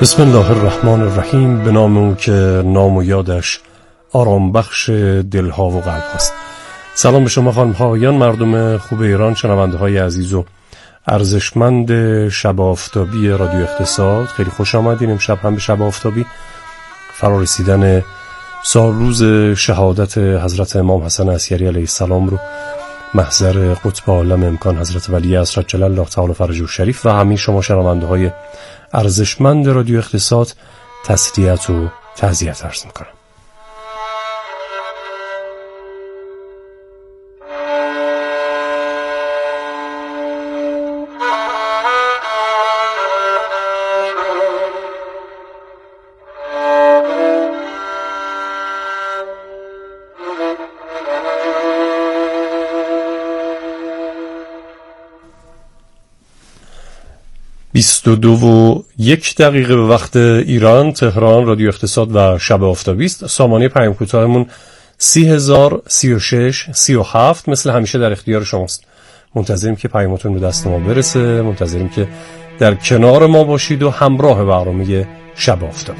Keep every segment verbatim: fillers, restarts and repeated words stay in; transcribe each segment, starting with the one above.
بسم الله الرحمن الرحیم. به نام او که نام و یادش آرام بخش دلها و قلب است. سلام به شما خانم هایان، مردم خوب ایران، شنونده های عزیز و ارزشمند شب آفتابی رادیو اقتصاد. خیلی خوش آمدین. امشب هم به شب آفتابی فرا رسیدن سال روز شهادت حضرت امام حسن عسکری علیه السلام رو محضر قطب عالم امکان حضرت ولی عصر جل الله تعالی فرجه الشریف و همین شما شنونده های ارزشمند رادیو اقتصاد تسلیت و تعزیت عرض میکنم. بیست و دو و یک دقیقه به وقت ایران تهران. رادیو اقتصاد و شب آفتابی است. سامانه پیام کوتاهمون سی هزار سی و شش سی و هفت مثل همیشه در اختیار شماست. منتظریم که پیاماتون به دست ما برسه. منتظریم که در کنار ما باشید و همراه برنامه شب آفتابی.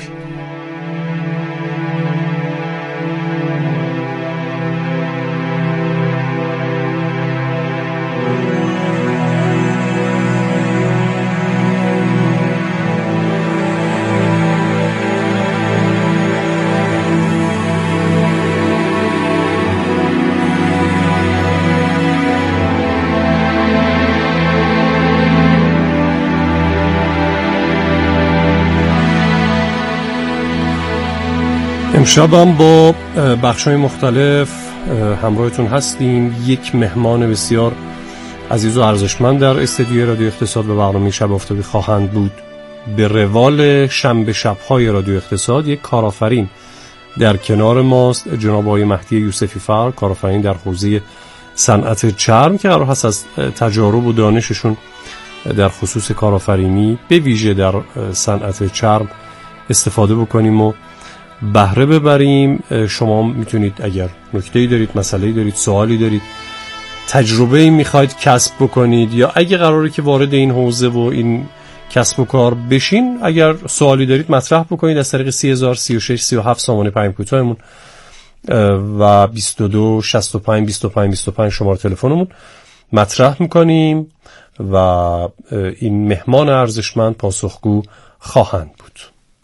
امشب هم با بخش‌های مختلف همراهتون هستیم. یک مهمان بسیار عزیز و ارزشمند در استودیوی رادیو اقتصاد به برنامه شب آفتابی خواهند بود. به روال شنبه شب‌های رادیو اقتصاد یک کارآفرین در کنار ماست، جناب آقای مهدی یوسفی فر، کارآفرین در حوزه صنعت چرم که قرار هست از تجارب و دانششون در خصوص کارآفرینی به ویژه در صنعت چرم استفاده بکنیم و بهره ببریم. شما میتونید اگر نکته‌ای دارید، مسئله‌ای دارید، سوالی دارید، تجربه‌ای میخواید کسب بکنید یا اگه قراره که وارد این حوزه و این کسب و کار بشین، اگر سوالی دارید مطرح بکنید از طریق سی هزار سی و شش سی و هفت سامانه پیام کوتاهمون و بیست و دو شصت و پنج بیست و پنج بیست و پنج شماره تلفنمون مطرح میکنیم و این مهمان ارزشمند پاسخگو خواهند بود.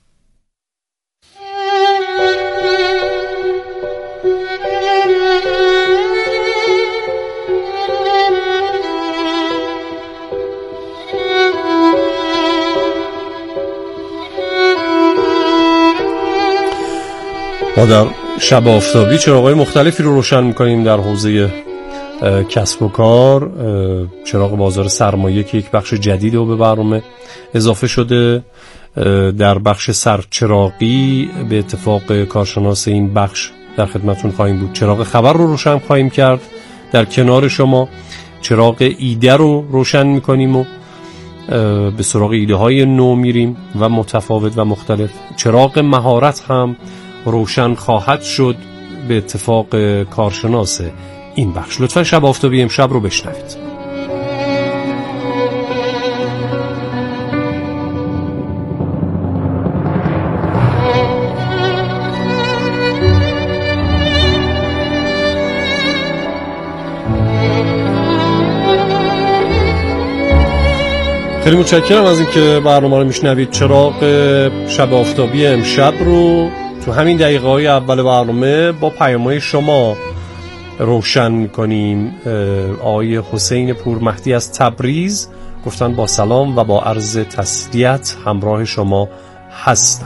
ما در شب آفتابی چراغ‌های مختلفی رو روشن می‌کنیم در حوزه کسب و کار. چراغ بازار سرمایه که یک بخش جدید رو به برنامه اضافه شده. در بخش سرچراغی به اتفاق کارشناس این بخش در خدمتون خواهیم بود. چراغ خبر رو روشن خواهیم کرد در کنار شما. چراغ ایده رو روشن می‌کنیم و به سراغ ایده های نو میریم و متفاوت و مختلف. چراغ مهارت هم روشن خواهد شد به اتفاق کارشناس این بخش. لطفا شب آفتابی امشب رو بشنوید. خیلی متشکرم از اینکه برنامه رو میشنوید. چراغ شب آفتابی امشب رو تو همین دقیقه های اول برنامه با پیام‌های شما روشن می‌کنیم. آقای حسین پور مهدی از تبریز گفتن با سلام و با عرض تسلیت همراه شما هستم.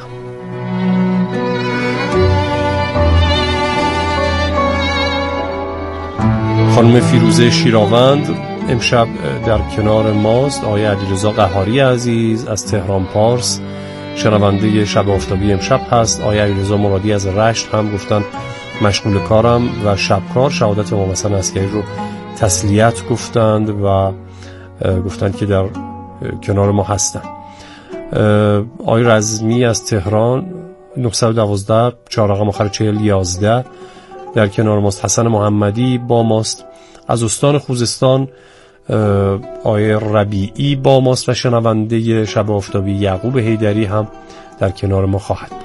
خانم فیروزه شیراوند امشب در کنار ماست. آقای علیرضا قهاری عزیز از تهران پارس شنونده شب آفتابی امشب هست. آقای علیرضا مرادی از رشت هم گفتن مشغول کارم و شبکار شهادت امام حسن عسکری رو تسلیت گفتند و گفتند که در کنار ما هستن. آقای رزمی از تهران نهصد و دوازده چهار رقم آخر چهل یازده در کنار ماست. حسن محمدی با ماست. از استان خوزستان آقای ربیعی با ماست و شنونده شب آفتابی یعقوب حیدری هم در کنار ما خواهد بود.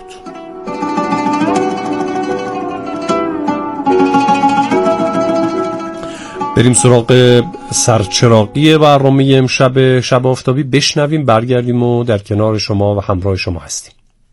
بریم سراغ سرچراغی برنامه امشب شب آفتابی، بشنویم، برگردیم و در کنار شما و همراه شما هستیم.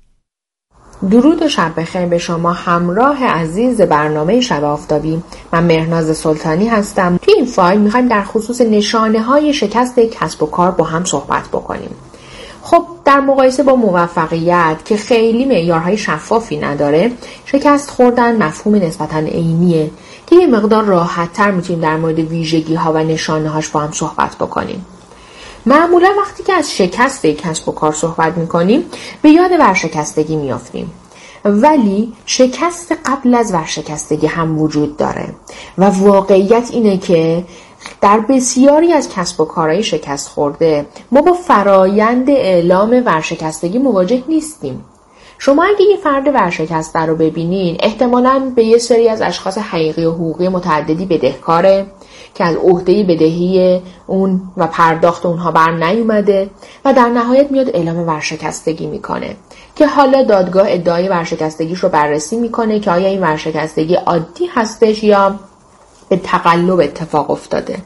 درود و شب بخیر به شما همراه عزیز برنامه شب آفتابی. من مهرناز سلطانی هستم. توی این فایل میخوایم در خصوص نشانه های شکست کسب و کار با هم صحبت بکنیم. خب در مقایسه با موفقیت که خیلی معیارهای شفافی نداره، شکست خوردن مفهوم نسبتاً عینیه که یه مقدار راحت‌تر میتونیم در مورد ویژگی ها و نشانه هاش با هم صحبت بکنیم. معمولا وقتی که از شکست کسب و کار صحبت میکنیم به یاد ورشکستگی میافتیم، ولی شکست قبل از ورشکستگی هم وجود داره و واقعیت اینه که در بسیاری از کسب و کارهای شکست خورده ما با فرایند اعلام ورشکستگی مواجه نیستیم. شما اگه یه فرد ورشکسته رو ببینین، احتمالاً به یه سری از اشخاص حقیقی و حقوقی متعددی بدهکاره که از عهده بدهی اون و پرداخت اونها بر نیومده و در نهایت میاد اعلام ورشکستگی میکنه که حالا دادگاه ادعای ورشکستگیش رو بررسی میکنه که آیا این ورشکستگی عادی هستش یا به تقلب اتفاق افتاده.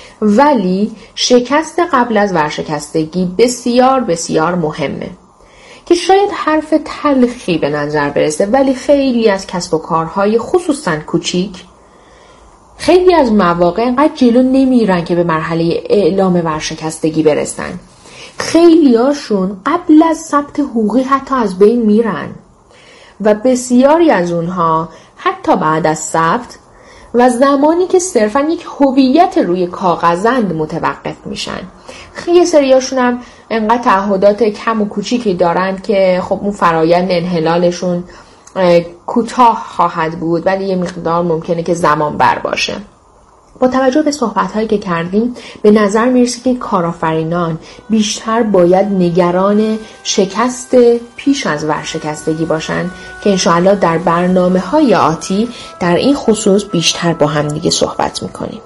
ولی شکست قبل از ورشکستگی بسیار بسیار مهمه که شاید حرف تلخی به نظر برسه، ولی خیلی از کسب و کارهای خصوصاً کوچیک خیلی از مواقع انقدر جلو نمیرن که به مرحله اعلام ورشکستگی برسن. خیلی هاشون قبل از ثبت حقوقی حتی از بین میرن و بسیاری از اونها حتی بعد از ثبت و زمانی که صرفاً یک هویت روی کاغذند متوقف میشن. یه سریاشون هم انقدر تعهدات کم و کوچیکی دارن که خب اون فرایند انحلالشون کوتاه خواهد بود، ولی یه مقدار ممکنه که زمان بر باشه. با توجه به صحبت‌هایی که کردیم به نظر میرسه که کارآفرینان بیشتر باید نگران شکست پیش از ورشکستگی باشن که انشاءالله در برنامه‌های آتی در این خصوص بیشتر با هم دیگه صحبت می‌کنیم.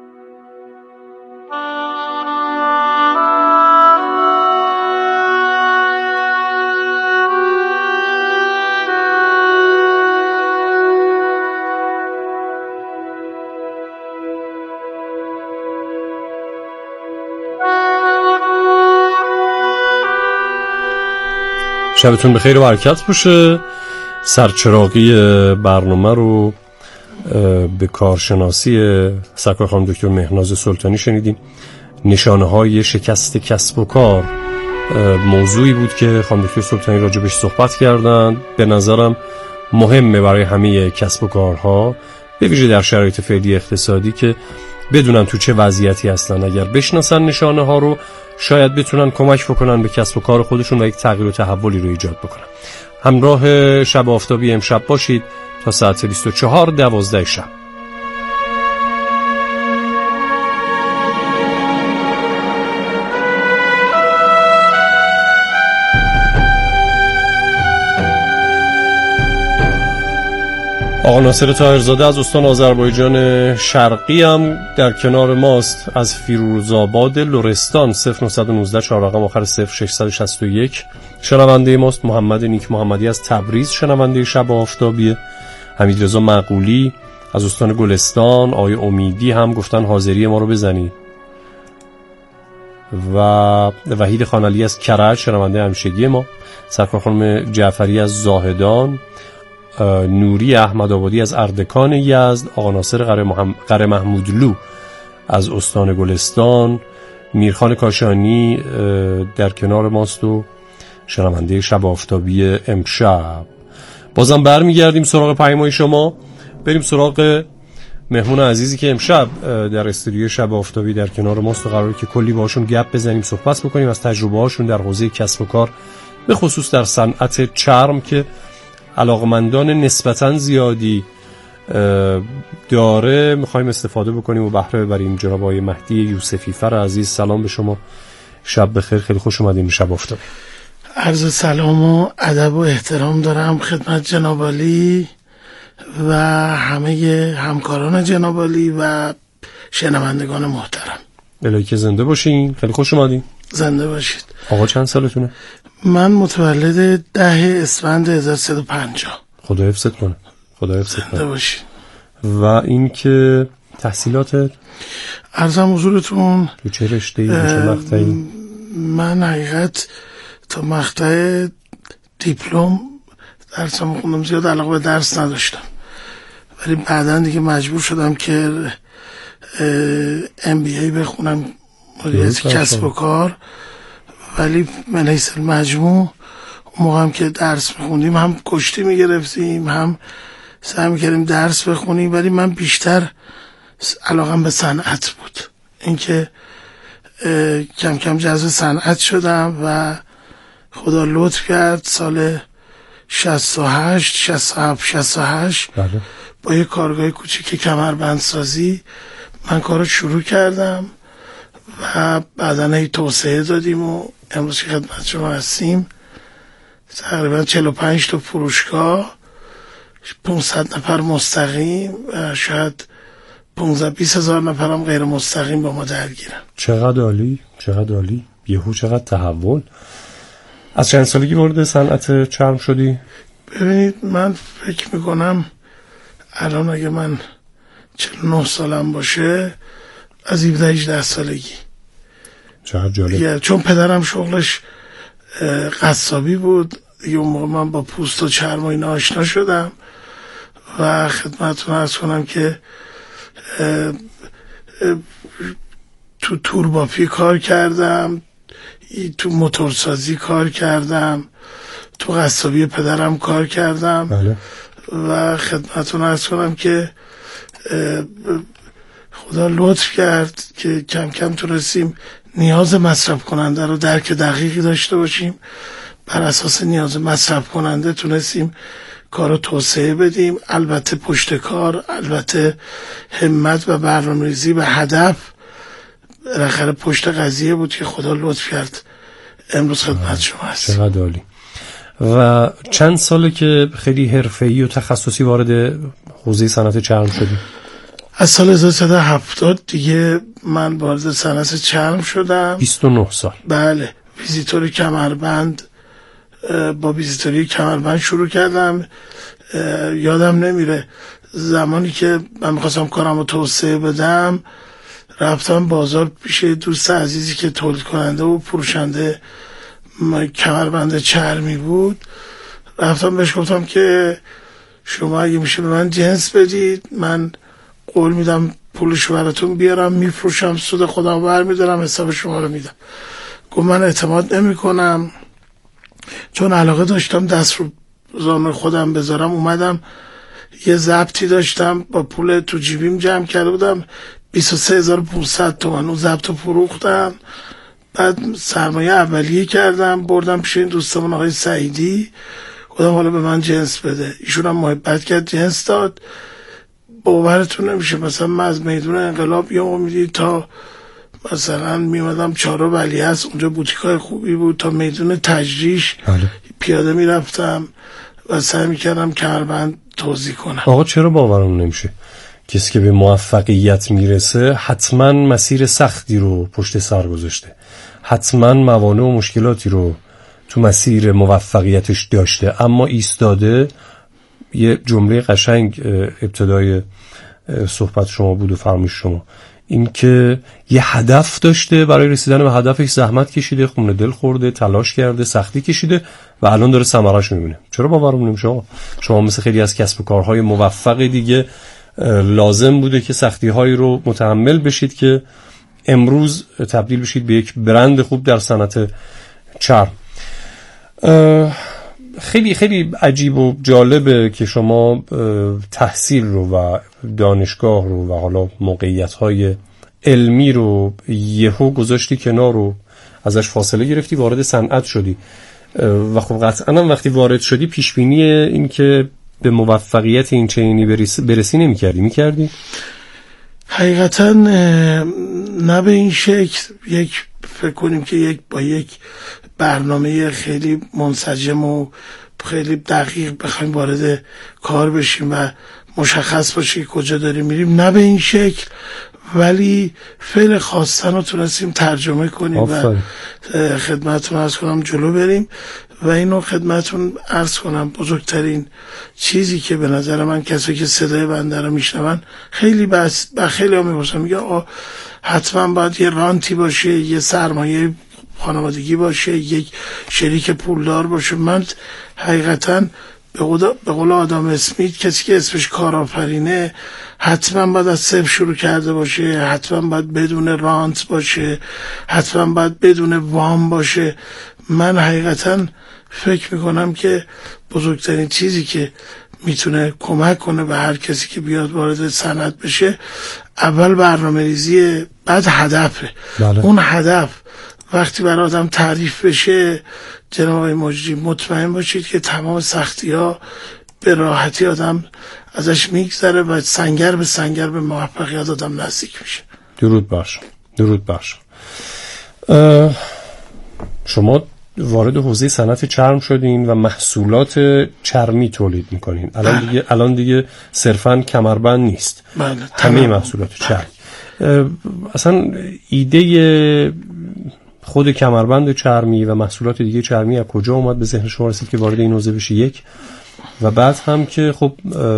شبتون بخیر و برکت باشه. سرچراغی برنامه رو به کارشناسی سرکار خانم دکتر مهرناز سلطانی شنیدیم. نشانه های شکست کسب و کار موضوعی بود که خانم دکتر سلطانی راجبش صحبت کردن. به نظرم مهمه برای همه کسب و کارها، به ویژه در شرایط فعلی اقتصادی، که بدونن تو چه وضعیتی هستن. اگر بشناسن نشانه ها رو شاید بتونن کمک بکنن به کسب و کار خودشون و یک تغییر و تحولی رو ایجاد بکنن. همراه شب آفتابی امشب باشید تا ساعت بیست و چهار دوازده شب. آقا ناصر طاهرزاده از استان آذربایجان شرقی هم در کنار ماست. از فیروزآباد لرستان صفر نه یک نه چهار رقم آخر صفر شش شش یک شنونده ماست. محمد نیک محمدی از تبریز شنونده شب آفتابیه. حمیدرضا معقولی از استان گلستان. آقای امیدی هم گفتن حاضری ما رو بزنی. و وحید خانعلی از کرج شنونده همیشگی ما. سرکار خانم جعفری از زاهدان. نوری احمد آبادی از اردکان یزد. آقا ناصر قره, محم... قره محمودلو از استان گلستان. میرخان کاشانی در کنار ماست و شنونده شب آفتابی امشب. بازم برمیگردیم سراغ پیام‌های شما. بریم سراغ مهمون عزیزی که امشب در استودیو شب آفتابی در کنار ماست و قراره که کلی باشون گپ بزنیم، صحبت بکنیم از تجربه هاشون در حوزه کسب و کار، به خصوص در صنعت چرم که علاقمندان نسبتاً زیادی داره. میخوایم استفاده بکنیم و بهره ببریم. جناب آقای مهدی یوسفی فر عزیز، سلام به شما، شب بخیر، خیلی خوش اومدین شب آفتابی. عرض سلام و ادب و احترام دارم خدمت جناب عالی و همه همکاران جناب عالی و شنوندگان محترم. الهی که زنده باشین. خیلی خوش اومدین. زنده باشید. آقا چند سالتونه؟ من متولد ده اسفند هزار و سیصد و پنجاه. خدا حفظت کنه. خدا حفظت کنه. زنده باشید. و این که تحصیلاتت عرضم حضورتون تو چه رشته‌ای، تو چه مقطعی؟ من حقیقت تا مقطع دیپلم درسم خوندم، زیاد علاقه به درس نداشتم، ولی بعداً دیگه مجبور شدم که ام بی ای بخونم، مدیریت کسب و کار. ولی من حیث المجموع اون موقع هم که درس میخوندیم هم کشتی میگرفتیم هم سعی میکردیم درس بخونیم، ولی من بیشتر علاقم به صنعت بود. اینکه کم کم جذب صنعت شدم و خدا لطف کرد سال شصت و هشت شصت و هفت شصت و هشت بله. با یه کارگاه کوچیک کمربندسازی من کارو شروع کردم و بعدن هی توسعه دادیم و امروز که خدمت شما هستیم تقریبا چهل و پنج تا فروشگاه، پانصد نفر مستقیم و شاید پانزده بیست هزار نفرم غیر مستقیم با ما درگیرن. چقدر عالی، چقدر عالی. یهو چقدر تحول. از چند سالگی وارد صنعت چرم شدی؟ ببینید من فکر میکنم الان اگه من چهل و نه سالم باشه از هفده هجده سالگی. چقدر جالب. چون پدرم شغلش قصابی بود دیگه، اون موقع من با پوست و چرم و اینا آشنا شدم و خدمتتون عرض کنم که اه اه تو تورباپی کار کردم، تو موتورسازی کار کردم، تو قصابی پدرم کار کردم. بله. و خدمتتون عرض کنم که خدا لطف کرد که کم کم تونستیم نیاز مصرف کننده رو درک دقیقی داشته باشیم، بر اساس نیاز مصرف کننده تونستیم کارو توسعه بدیم. البته پشت کار، البته همت و برنامه‌ریزی و هدف بالاخره پشت قضیه بود که خدا لطف کرد امروز خدمت شما هست. چقدر عالی. و چند ساله که خیلی حرفه‌ای و تخصصی وارد حوزه صنعت چرم شدی؟ از سال هزار و سیصد و هفتاد دیگه من وارد صنعت چرم شدم. بیست و نه سال. بله. ویزیتور کمربند، با ویزیتوری کمربند شروع کردم. یادم نمیره زمانی که من میخواستم کارم رو توسعه بدم رفتم بازار پیش دوست عزیزی که تولید کننده و فروشنده کمربند چرمی بود. رفتم بهش گفتم که شما اگه میشه به من جنس بدید، من قول میدم پولشو براتون بیارم میفروشم، سود خودم برمیدارم، حساب شما رو میدم. گفت من اعتماد نمی کنم، چون علاقه داشتم دست رو زانو خودم بذارم. اومدم یه ضبطی داشتم با پول تو جیبیم جمع کرده بودم بیست و سه هزار و پانصد تومان، اون ضبط رو فروختم. بعد سرمایه اولیه کردم بردم پیش این دوستمون آقای سعیدی، گفتم حالا به من جنس بده. ایشون هم محبت کرد جنس داد. باورتون نمیشه مثلا من از میدون انقلاب یه امیدی تا مثلا میمدم چهارراه ولیعصر، اونجا بوتیکای خوبی بود، تا میدون تجریش پیاده میرفتم و سعی میکردم کمربند توزیع کنم. آقا چرا باورم نمیشه کسی که به موفقیت میرسه حتما مسیر سختی رو پشت سر گذاشته، حتما موانع و مشکلاتی رو تو مسیر موفقیتش داشته، اما ایستاده. یه جمله قشنگ ابتدای صحبت شما بود و فرمایش شما، این که یه هدف داشته، برای رسیدن به هدفش زحمت کشیده، خون دل خورده، تلاش کرده، سختی کشیده و الان داره ثمره‌اش میبینه. چرا باورم نمیشه آقا؟ شما مثل خیلی از کسب و کارهای موفق دیگه لازم بوده که سختی‌هایی رو متحمل بشید که امروز تبدیل بشید به یک برند خوب در صنعت چرم. خیلی خیلی عجیب و جالبه که شما تحصیل رو و دانشگاه رو و حالا موقعیت‌های علمی رو یهو گذاشتی کنار رو ازش فاصله گرفتی، وارد صنعت شدی و خب قطعاً وقتی وارد شدی پیش بینی این که به موفقیت این چنینی برسی, برسی نمی کردی؟ می کردی؟ حقیقتا نه به این شکل. یک فکر کنیم که یک با یک برنامه خیلی منسجم و خیلی دقیق بخوایم وارد کار بشیم و مشخص باشه که کجا داریم میریم، نه به این شکل، ولی فعل خواستن رو تونستیم ترجمه کنیم آفره. و خدمتتون عرض کنم جلو بریم و اینو خدمتتون عرض کنم بزرگترین چیزی که به نظر من کسی که صدای بنده رو میشنون خیلی بس با خیلی ها میپرسن، میگه آقا حتما باید یه رانتی باشه، یه سرمایه خانوادگی باشه، یک شریک پولدار باشه. من حقیقتا به قول آدم اسمیت، کسی که اسمش کارآفرینه حتما باید از صفر شروع کرده باشه، حتما باید بدون رانت باشه، حتما باید بدون وام باشه. من حقیقتا فکر میکنم که بزرگترین چیزی که میتونه کمک کنه به هر کسی که بیاد وارد صنعت بشه، اول برنامه ریزیه، بعد هدفه. بله. اون هدف وقتی برای آدم تعریف بشه، جناب آقای مجری مطمئن باشید که تمام سختی ها به راحتی آدم ازش میگذره و سنگر به سنگر به موفقیت آدم نزدیک میشه. درود باش، درود باش. شما وارد حوزه صنعت چرم شدین و محصولات چرمی تولید میکنین. الان بله. دیگه الان دیگه صرفاً کمربند نیست. بله. همه محصولات چرم. اصلا ایده خود کمربند چرمی و محصولات دیگه چرمی از کجا اومد به ذهن شما رسید که وارد این حوزه بشی؟ یک و بعد هم که خب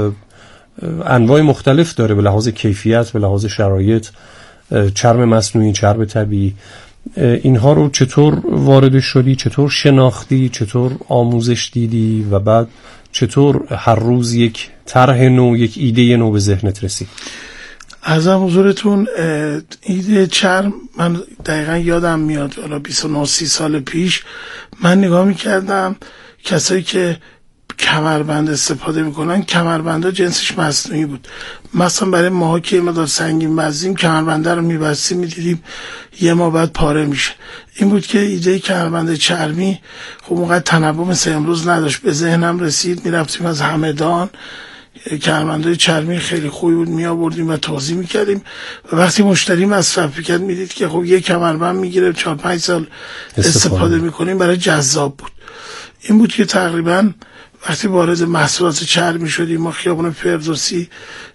انواع مختلف داره به لحاظ کیفیت، به لحاظ شرایط، چرم مصنوعی، چرم طبیعی، اینها رو چطور وارد شدی، چطور شناختی، چطور آموزش دیدی و بعد چطور هر روز یک طرح نو، یک ایده نو به ذهنت رسید؟ عرضم حضورتون ایده چرم من دقیقا یادم میاد، حالا بیست و نه سال پیش من نگاه میکردم کسایی که کمربند استفاده میکنن، کمربنده جنسش مصنوعی بود. مثلا برای ماها که مقدار سنگین وزنیم کمربنده رو میبستیم میدیدیم یه ما بعد پاره میشه. این بود که ایده کمربند چرمی خب اونقدر تنوع مثل امروز نداشت. به ذهنم رسید، میرفتیم از همدان کمربندای چرمی خیلی خوبی بود می آوردیم و توزیع میکردیم و وقتی مشتری مصرف میکرد میدید که خب یک کمربند میگیره چهار پنج سال استفاده, استفاده میکنیم، برای جذاب بود. این بود که تقریبا وقتی وارد محصولات چرمی شدیم ما خیابان فردوسی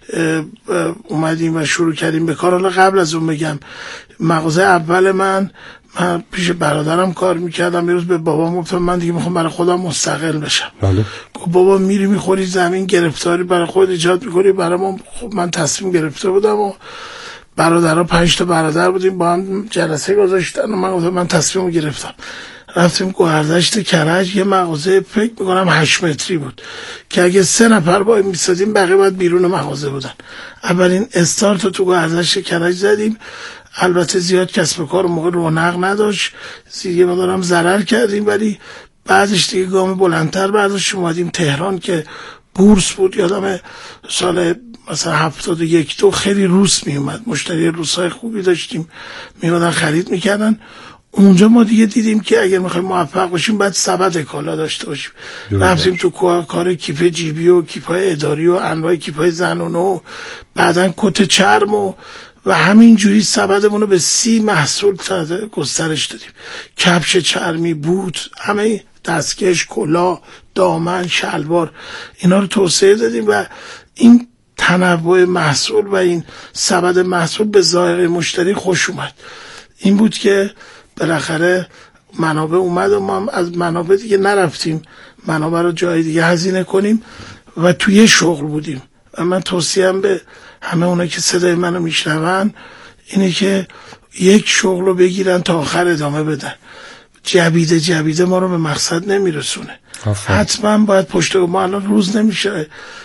اومدیم و شروع کردیم به کار. حالا قبل از اون بگم مغازه اول من من پیش برادرم کار میکردم. یه روز به بابام گفتم من دیگه میخوام برای خودم مستقل بشم. بله. گفت بابا میری میخوری زمین، گرفتاری برای خود ایجاد میکنی. برای ما خب من تصمیم گرفته بودم و برادرها پنج تا برادر بودیم با هم جلسه گذاشتن و من گفتم من تصمیم گرفتم. رفتیم گوهردشت کرج، یه مغازه فکر میکنم هشت متری بود که اگه سه نفر با میستادیم بقیه باید بیرون مغازه بودن. اولین استارت رو تو گوهردشت کرج زدیم. البته زیاد کسب و کار موقع رونق نداشت، دیگه مدارم ضرر کردیم، ولی بعدش دیگه گام بلندتر برداشت اومدیم تهران که بورس بود. یادم سال مثلا هفتاد و یک دو خیلی روس می اومد، مشتری روسای خوبی داشتیم، می اومدن خرید میکردن. اونجا ما دیگه دیدیم که اگر میخوایم موفق باشیم باید سبد کالا داشته باشیم. رفتیم تو کار کیف جیبی و کیفای اداری و انواع کیفای زنونه و بعدن کت چرم و و همینجوری سبدمون رو به سی محصول گسترش دادیم. کفش چرمی، بوت، همه دستکش، کلاه، دامن، شلوار، اینا رو توسعه دادیم و این تنوع محصول و این سبد محصول به ذائقه مشتری خوش اومد. این بود که بالاخره منابع اومد و ما از منابع دیگه نرفتیم منابع رو جای دیگه هزینه کنیم و توی شغل بودیم. و من توصیهم به همه اونا که صدای منو میشنون اینه که یک شغل رو بگیرن تا آخر ادامه بدن. جبیده جبیده ما رو به مقصد نمیرسونه. حتما باید پشت ما الان روز نمیشه.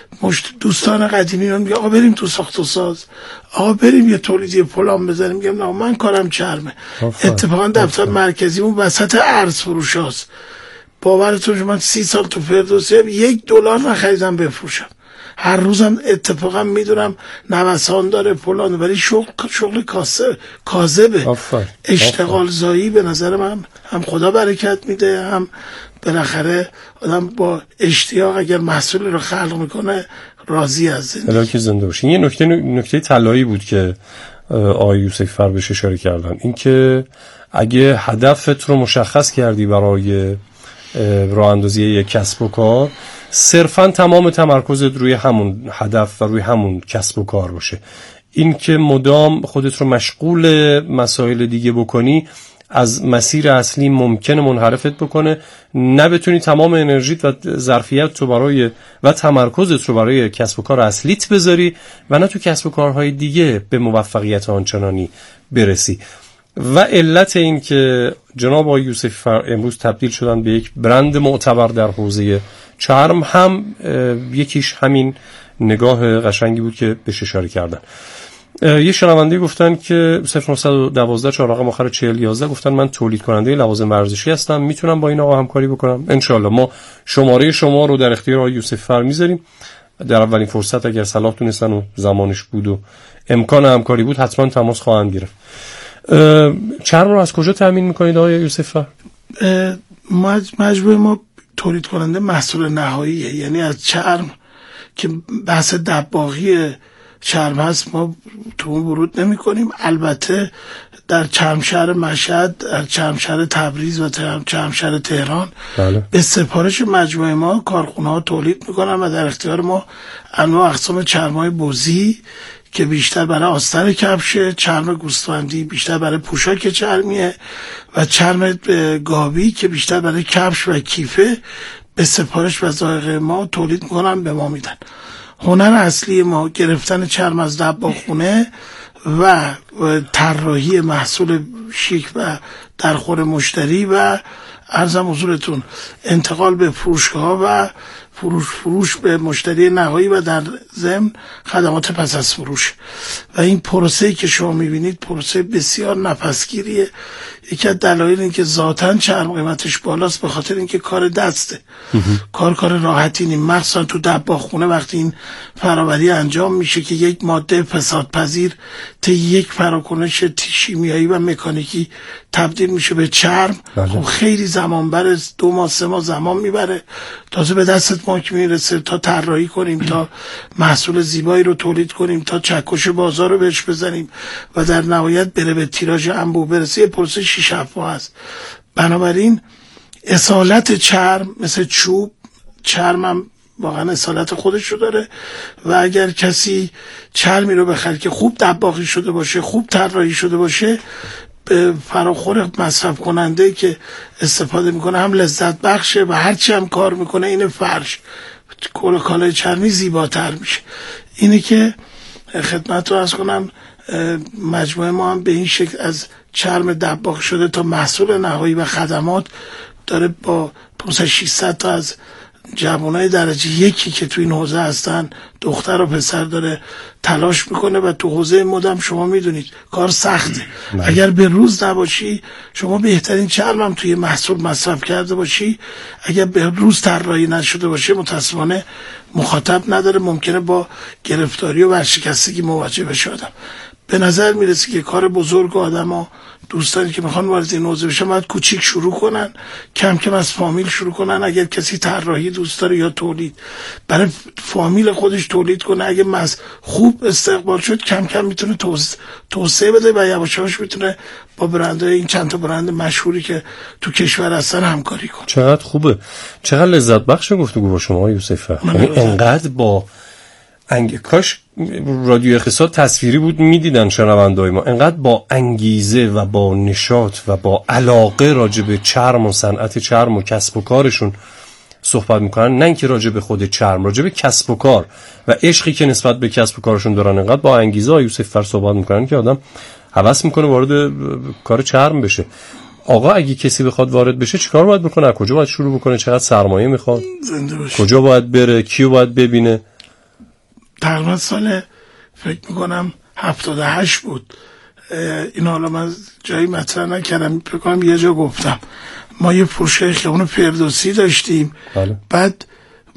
دوستان قدیمی من میگه آقا بریم تو ساخت و ساز، آقا بریم یه تولیدی پلان بزنیم. میگم نه من کارم چرمه. اتفاقا دفتر مرکزی اون وسط ارز فروش هاست. باورتون من سی سال تو فردوسی یک دلار نخریدم بفروشم. هر روزم اتفاقا میدونم نوسان داره فلان، ولی شغل شغل کاسه کاذبه، اشتغال زایی. به نظر من هم خدا برکت میده، هم بالاخره آدم با اشتیاق اگر محصول رو خلق میکنه راضی از زندگی. الهی زنده باشین. یه نکته نکته طلایی بود که آقای یوسفی فر بهش اشاره کردن، این که اگه هدفت رو مشخص کردی برای راه اندازی یک کسب و کار صرفا تمام تمرکزت روی همون هدف و روی همون کسب و کار باشه. این که مدام خودت رو مشغول مسائل دیگه بکنی از مسیر اصلی ممکنه منحرفت بکنه، نه بتونی تمام انرژیت و ظرفیت رو برای و تمرکزت رو برای کسب و کار اصلیت بذاری و نه تو کسب و کارهای دیگه به موفقیت آنچنانی برسی. و علت این که جناب آقای یوسفی امروز تبدیل شدن به یک برند معتبر در حوزه چرم هم یکیش همین نگاه قشنگی بود که بهش اشاره کردن. یه شنونده گفتن که صفر نهصد و دوازده چهار رقم آخر چهل یازده گفتن من تولید کننده لوازم ورزشی هستم، میتونم با این آقا همکاری بکنم؟ انشالله ما شماره شما رو در اختیار آقای یوسفی فر میذاریم. در اولین فرصت اگر صلاح دونستن و زمانش بود و امکان همکاری بود حتما تماس خواهند گرفت. چرم رو از کجا تامین میکنید آقای یوسفی فر؟ مجموعه ما تولید کننده محصول نهاییه، یعنی از چرم که بحث دباغی چرم هست ما تو اون ورود نمی کنیم. البته در چرمشهر مشهد، در چرمشهر تبریز و چرمشهر تهران بله. به سفارش مجموعه ما کارخونه ها تولید میکنن و در اختیار ما انواع اقسام چرمای بزی که بیشتر برای آستر کفشه، چرم گوسفندی بیشتر برای پوشاک چرمیه و چرم گاوی که بیشتر برای کفش و کیفه به سفارش و ذائقه ما تولید میکنن، به ما میدن. هنر اصلی ما گرفتن چرم از دباغخونه و طراحی محصول شیک و در خور مشتری و عرضم حضورتون انتقال به فروشگاه و فروش فروش به مشتری نهایی و در ضمن خدمات پس از فروش. و این پروسه‌ای که شما می‌بینید پروسه بسیار نفسگیریه. یکی از دلایل این که ذاتاً چرم قیمتش بالاست به خاطر اینکه کار دسته. کار کار راحتی نیست، مخصوصا تو دباغخونه وقتی این فراوری انجام میشه که یک ماده فسادپذیر طی یک فراکنش شیمیایی و مکانیکی تبدیل میشه به چرم. خب خیلی زمان بره، دو ماه سه ماه زمان میبره تازه به دستت ما که میرسه، تا طراحی کنیم، تا محصول زیبایی رو تولید کنیم، تا چکش بازار رو بهش بزنیم و در نهایت بره به تیراژ انبوه برسه. یه پروسه شیش هفت ماه هست. بنابراین اصالت چرم مثل چوب، چرم هم واقعا اصالت خودش رو داره و اگر کسی چرمی رو بخره که خوب دباغی شده باشه، خوب طراحی شده باشه، به فراخور مصرف کننده که استفاده میکنه هم لذت بخشه و هرچی هم کار میکنه این فرش کل کالای چرمی زیباتر میشه. اینه که خدمت رو عرض کنم مجموعه ما هم به این شکل از چرم دباغ شده تا محصول نهایی و خدمات داره با پانصد ششصد تا از جوانای درجه یکی که تو این حوزه هستن، دختر و پسر، داره تلاش میکنه و تو حوزه مدام شما میدونید کار سخته. نه. اگر به روز نباشی شما بهترین چرم هم توی محصول مصرف کرده باشی، اگر به روز طراحی نشده باشه متاسفانه مخاطب نداره، ممکنه با گرفتاری و ورشکستگی مواجه بشه آدم. به نظر میرسه که کار بزرگ آدم ها دوستانی که میخوان وارد این حوزه بشن باید کوچیک شروع کنن، کم کم از فامیل شروع کنن. اگر کسی طراحی دوست داره یا تولید برای فامیل خودش تولید کنه، اگه مز خوب استقبال شد کم کم میتونه توسعه بده و یواش یواش میتونه با برندهای این چند تا برند مشهوری که تو کشور هستن همکاری کنه. چقدر خوبه، چقدر لذت بخش گفتگو با شما یوسفی. انقدر با انگ... کاش رادیو اقتصاد تصویری بود میدیدن شنونده‌های ما، انقدر با انگیزه و با نشاط و با علاقه راجع به چرم و صنعت چرم و کسب و کارشون صحبت میکنن، نه اینکه راجع به خود چرم، راجع به کسب و کار و عشقی که نسبت به کسب و کارشون دارن. انقدر با انگیزه یوسفی فر صحبت میکنن که آدم هوس میکنه وارد کار چرم بشه. آقا اگه کسی بخواد وارد بشه چیکار باید بکنه؟ کجا باید شروع بکنه؟ چقدر سرمایه میخواد؟ کجا باید بره؟ کیو باید ببینه؟ تقریبا سال فکر میکنم هفتاد و هشت بود، این حالا من جایی مطرح نکردم، فکر کنم یه جا گفتم، ما یه فروشگاه خیابون فردوسی داشتیم. بله. بعد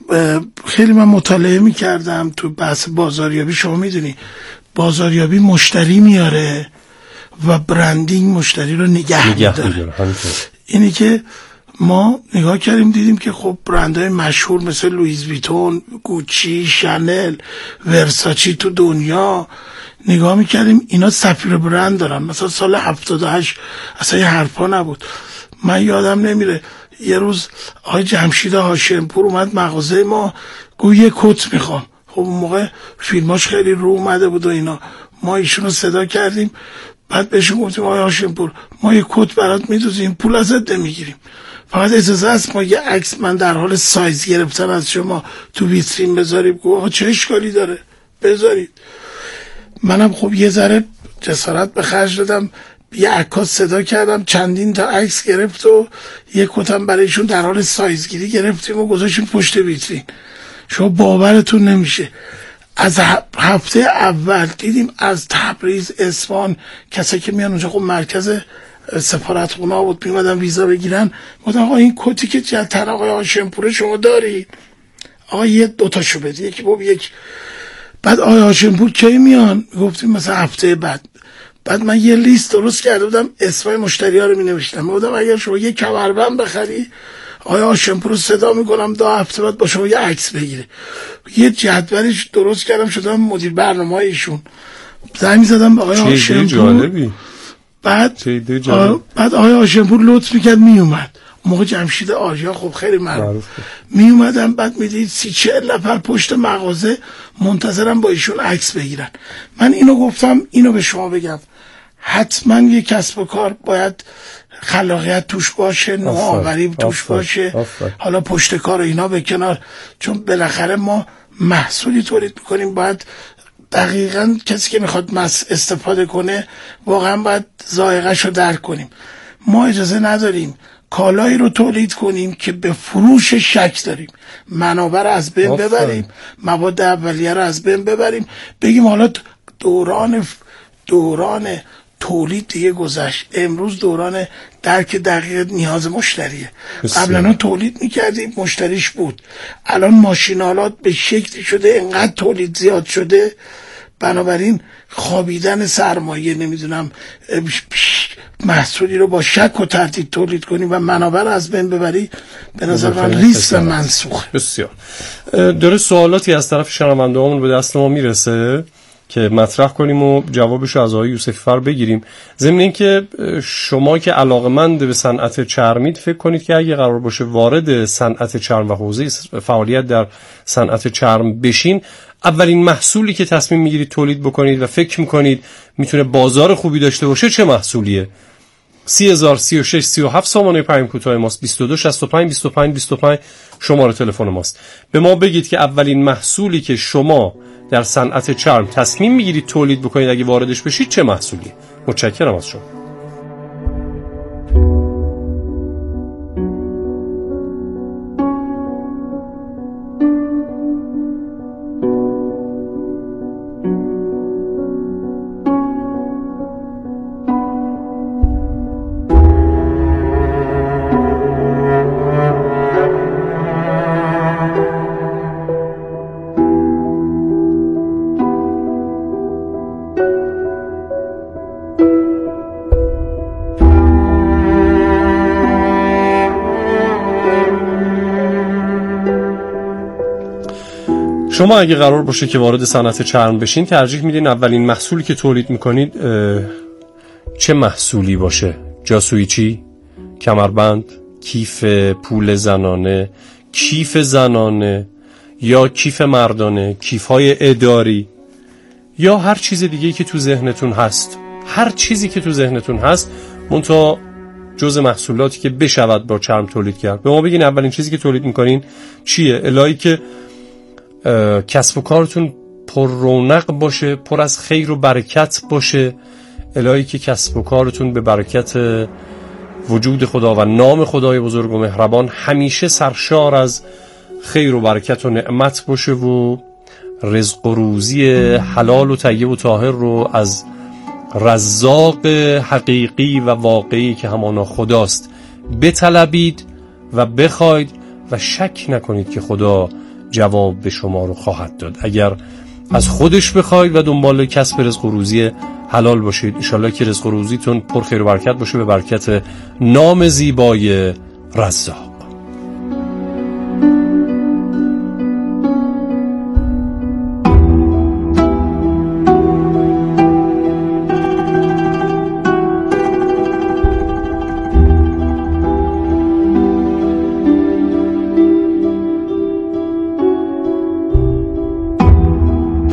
خیلی من مطالعه میکردم تو بحث بازاریابی. شما میدونی بازاریابی مشتری میاره و برندینگ مشتری رو نگه میداره. اینی که ما نگاه کردیم دیدیم که خب برندهای مشهور مثل لوئیس ویتون، گوچی، شانل، ورساچی تو دنیا نگاه میکردیم اینا سفیر برند دارن. مثلا سال هفتاد و هشت اصلا یه حرفا نبود. من یادم نمیره یه روز آقای جمشید هاشمپور اومد مغازه ما، گوی یه کت میخوام. خب اون موقع فیلماش خیلی رو اومده بود و اینا. ما ایشون رو صدا کردیم، بعد بهشون گفتیم آقای هاشمپور ما یه کت برات میدوزیم، پول ازت نمیگیریم، فقط اجازه است ما یه عکس من در حال سایز گرفتن از شما تو ویترین بذاریم. گفت آقا چه اشکالی داره بذارید. منم خب یه ذره جسارت به خرج دادم، یه عکاس صدا کردم، چندین تا عکس گرفت و یه کتم برایشون در حال سایزگیری گرفتیم و گذاشتیم پشت ویترین. شما باورتون نمیشه، از هفته اول دیدیم از تبریز، اصفهان، کسایی که میان اونجا، خب مرکز سفارتخونه ها بود، میمدن ویزا بگیرن. گفتم آقا این کتی که جلتر آقای هاشمپور شما داری؟ آقا یه دوتاشو بده، یکی باب یک. بعد آقای هاشمپور کی میان؟ گفتیم مثلا هفته بعد. بعد من یه لیست درست کرده بودم، اسمای مشتری ها رو می نوشتم. گفتم اگر شما یه کمربند بخری آقای هاشمپور رو صدا میکنم دو هفته بعد با شما یه عکس بگیره. یه جدولش درست کردم، شدم مدیر برنامه ایشون. زنگ زدم به آقای هاشمپور. بعد بعد آقای هاشمپور لطف میکرد میومد. موقع جمشید آریا خب خیلی معروف می اومدم. بعد میدید سی چهل نفر پشت مغازه منتظرم با ایشون عکس بگیرن. من اینو گفتم اینو به شما بگم، حتما یه کسب و کار باید خلاقیت توش باشه، نوآوری توش باشه. آفر. حالا پشت کار اینا به کنار، چون بالاخره ما محصولی تولید میکنیم، باید دقیقاً کسی که میخواد مس استفاده کنه واقعا باید ذائقه‌ش رو درک کنیم. ما اجازه نداریم کالایی رو تولید کنیم که به فروش شک داریم، منابع رو از بین آفره. ببریم، مواد اولیه رو از بین ببریم، بگیم حالا دوران دوران تولید دیگه گذشت، امروز دوران درک دقیق نیاز مشتریه. قبلا تولید میکردیم مشتریش بود، الان ماشینالات به شکلی شده انقدر تولید زیاد شده، بنابراین خوابیدن سرمایه، نمیدونم محصولی رو با شک و تردید تولید کنی و منابع رو از بین ببری، به نظر من ریسک منسوخه. بسیار داره سوالاتی از طرف شنوندهامون به دست ما میرسه که مطرح کنیم و جوابش رو از آقای یوسفی فر بگیریم. ضمن اینکه شما که علاقه‌مند به صنعت چرمید، فکر کنید که اگه قرار باشه وارد صنعت چرم و حوزه فعالیت در صنعت چرم بشین، اولین محصولی که تصمیم میگیرید تولید بکنید و فکر میکنید میتونه بازار خوبی داشته باشه چه محصولیه؟ سی هزار سی و شش سی و هفت سامانه پیام کوتاه ماست، بیست و دو شصت و پنج بیست و پنج بیست و پنج شماره تلفن ماست. به ما بگید که اولین محصولی که شما در صنعت چرم تصمیم میگیرید تولید بکنید اگه واردش بشید چه محصولی؟ متشکرم از شما. شما اگه قرار باشه که وارد صنعت چرم بشین، ترجیح میدین اولین محصولی که تولید میکنید چه محصولی باشه؟ جاسویچی، کمربند، کیف پول زنانه، کیف زنانه، یا کیف مردانه، کیف‌های اداری، یا هر چیز دیگه‌ای که تو ذهنتون هست. هر چیزی که تو ذهنتون هست منتها جز محصولاتی که بشود با چرم تولید کرد. به ما بگین اولین چیزی که تولید میکنین چیه؟ الهی که کسب و کارتون پر رونق باشه، پر از خیر و برکت باشه. الهی که کسب و کارتون به برکت وجود خدا و نام خدای بزرگ و مهربان همیشه سرشار از خیر و برکت و نعمت باشه و رزق و روزی حلال و طیب و طاهر رو از رزاق حقیقی و واقعی که همانا خداست بطلبید و بخواید و شک نکنید که خدا جواب به شما رو خواهد داد. اگر از خودش بخواید و دنبال کسب رزق و روزی حلال باشید، انشالله که رزق و روزیتون پر خیر و برکت باشه به برکت نام زیبای رزاق.